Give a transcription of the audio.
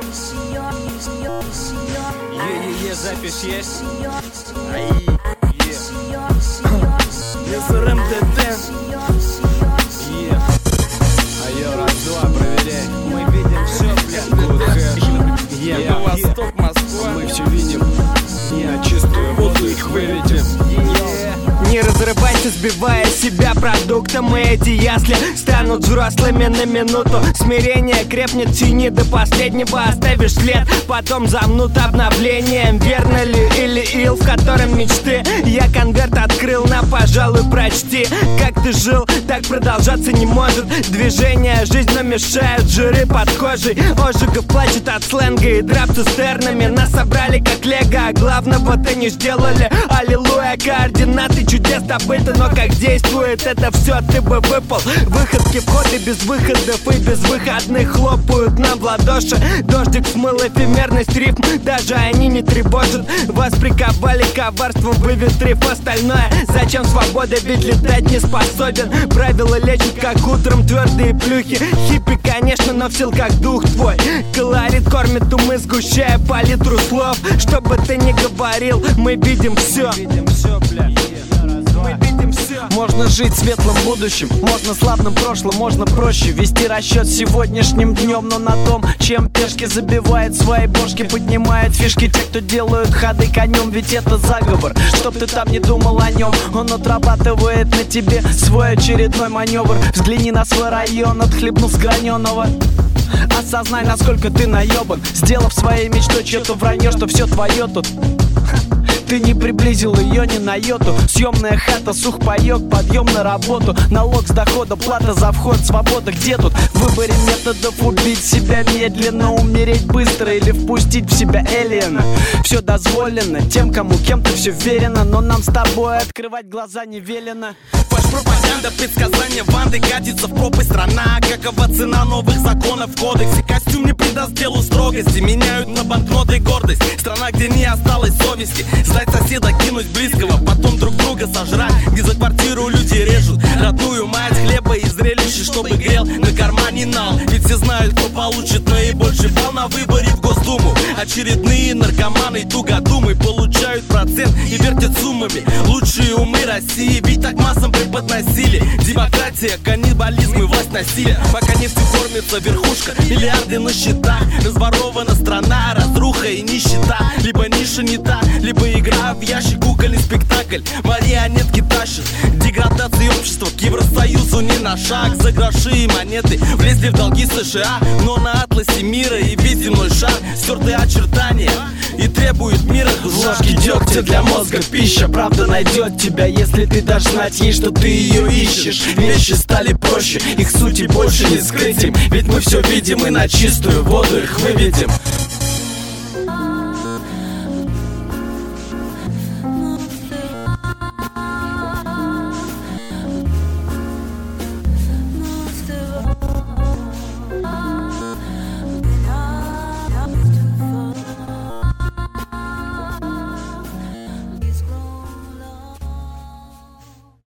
Запись есть? Айо, раз-два, проверяй. Мы видим все, блядь. Восток, Москва. Мы все видим. Чистую воду их выведем. Не разрывайся, сбивая себя продуктом, и эти ясли станут взрослыми на минуту. Смирение крепнет, тяни до последнего, оставишь след, потом замнут обновлением. Верно ли или ил, в котором мечты? Я конверт открыл, на, пожалуй, прочти. Как ты жил, так продолжаться не может. Движение, жизнь намешает, жиры под кожей. Ожигов плачет от сленга и драп цистернами. Нас собрали как лего, а главного-то не сделали. Аллилуйя, координаты чудес добыты, но как действует это все, ты бы выпал. Выходки, входы без выходов и без выходных хлопают нам в ладоши. Дождик смыл эфемерность рифм, даже они не тревожат. Вас приковали коварством, выветрив остальное. Зачем свобода, ведь летать не способен. Правила лечат, как утром твердые плюхи. Хиппи, конечно, но в силках дух твой. Колорит кормит умы, сгущая палитру слов. Что бы ты ни говорил, мы видим все. Можно жить светлым будущим, можно славным прошлым, можно проще вести расчет сегодняшним днем. Но на том, чем пешки забивают свои бошки, поднимают фишки те, кто делают ходы конем. Ведь это заговор, чтоб ты там не думал о нем. Он отрабатывает на тебе свой очередной маневр. Взгляни на свой район, отхлебнув с граненого. Осознай, насколько ты наебан, сделав своей мечтой чье-то вранье, что все твое тут. Ты не приблизил ее ни на йоту. Съемная хата, сухпайок, подъем на работу. Налог с дохода, плата за вход, свобода. Где тут в выборе методов убить себя медленно, умереть быстро или впустить в себя элиена? Все дозволено тем, кому кем-то все верено, но нам с тобой открывать глаза не велено. Пропаганда, предсказания банды, катится в пропасть страна. Какова цена новых законов в кодексе? Костюм не придаст делу строгости, меняют на банкноты гордость. Страна, где не осталось совести. Сдать соседа, кинуть близкого, потом друг друга сожрать. Где за квартиру люди режут родную мать, хлеба и зрелище, чтобы грел на кармане нал. Ведь все знают, кто получит наибольший балл на выборе в Госдуму. Очередные наркоманы, тугодумы получают процент и вертят суммами. Лучшие умы России, ведь так массам преподносили. Демократия, каннибализм и власть насилия. Пока нефтью кормится верхушка, миллиарды на счетах. Разворована страна, разруха и нищета. Либо ниша не та, либо игра в ящик, кукольный спектакль. Марионетки тащат деградации общества к Евросоюзу не на шаг. За гроши и монеты влезли в долги США, но на атласе мира и весь земной шар стертые очертания и требует мира. Ложки дегтя для мозга пища. Правда найдет тебя, если ты дашь знать ей, что ты ее ищешь. Вещи стали проще, их сути больше не скрыть им. Ведь мы все видим и на чистую воду их выведем.